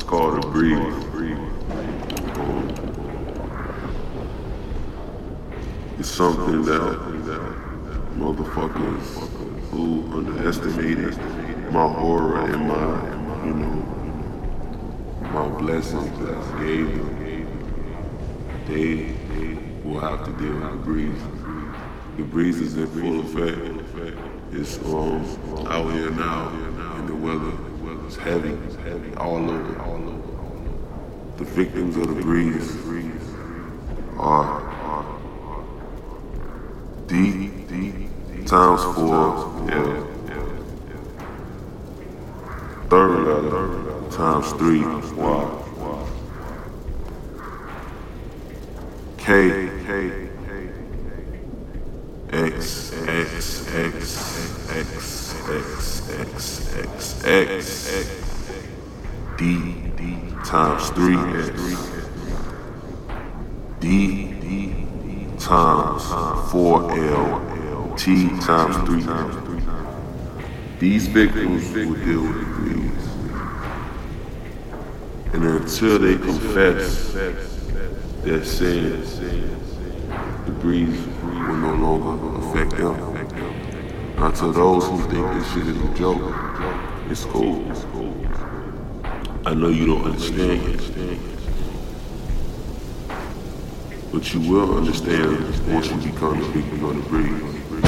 called a breeze. It's something that motherfuckers who underestimated my aura and my blessings that I gave them, they will have to deal with the breeze. The breeze is in full effect. It's out here now, and the weather is heavy all over. The victims of the breeze are D times 4 L. Third letter times 3 Y. K X X X X X X X X D times 3X. D times 4L. T times 3L. These victims will deal with the breeze. And until they confess their sins, the breeze will no longer affect them. Now to those who think this shit is a joke, it's cool. I know you don't understand it, but you will understand once you become a victim of the breeze.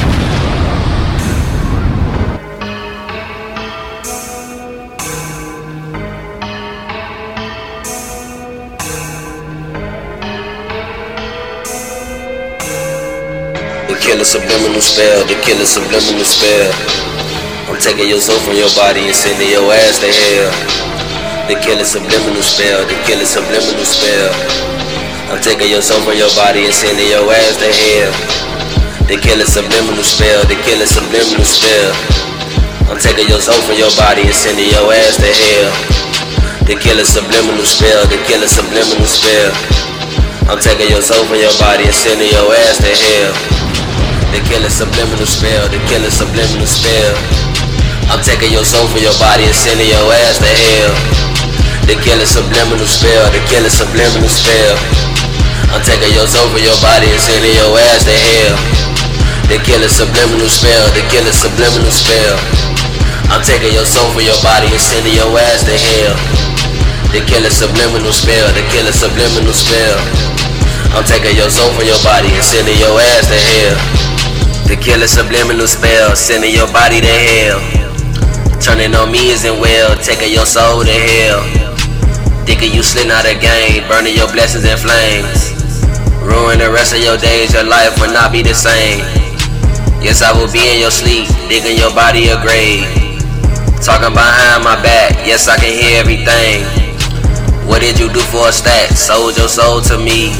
The killer subliminal spell, the killer subliminal spell. I'm taking your soul from your body and sending your ass to hell. The killer subliminal spell, the killer subliminal spell. I'm taking your soul from your body and sending your ass to hell. The killer subliminal spell, the killer subliminal spell. I'm taking your soul from your body and sending your ass to hell. The killer subliminal spell, the killer subliminal spell. I'm taking your soul from your body and sending your ass to hell. The killer subliminal spell, the killer subliminal spell. I'm taking your soul from your body and sending your ass to hell. The killer subliminal spell, the killer subliminal spell. I'm taking your soul from your body and sending your ass to hell. The killer subliminal spell, the killer subliminal spell. I'm taking your soul from your body and sending your ass to hell. The killer subliminal spell, the killer subliminal spell. I'm taking your soul from your body and sending your ass to hell. The killer subliminal spell, sending your body to hell. Turning on me isn't well, taking your soul to hell. Thinking you slid out of game, burning your blessings in flames. Ruin the rest of your days, your life will not be the same. Yes, I will be in your sleep, digging your body a grave. Talking behind my back, yes, I can hear everything. What did you do for a stack? Sold your soul to me.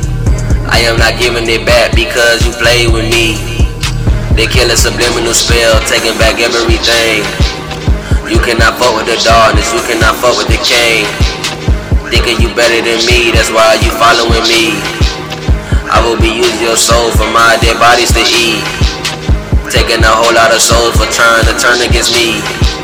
I am not giving it back because you played with me. They kill a subliminal spell, taking back everything. You cannot fuck with the darkness, you cannot fuck with the king. Thinking you better than me, that's why you following me. I will be using your soul for my dead bodies to eat. Taking a whole lot of souls for trying to turn against me.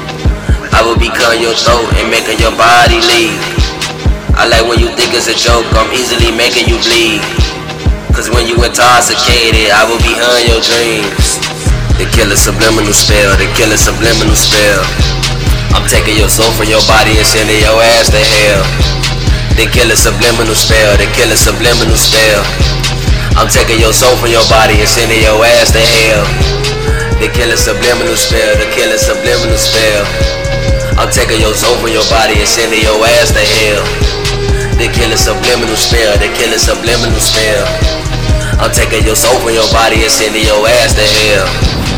I will be cutting your throat and making your body leave. I like when you think it's a joke, I'm easily making you bleed. Cause when you intoxicated, I will be on your dreams. The killer subliminal spell, the killer subliminal spell. I'm taking your soul from your body and sending your ass to hell. The killer subliminal spell, the killer subliminal spell. I'm taking your soul from your body and sending your ass to hell. The killer subliminal spell, the killer subliminal spell. I'm taking your soul from your body and sending your ass to hell. The killer subliminal spell, the killer subliminal spell. I'm taking your soul from your body and sending your ass to hell.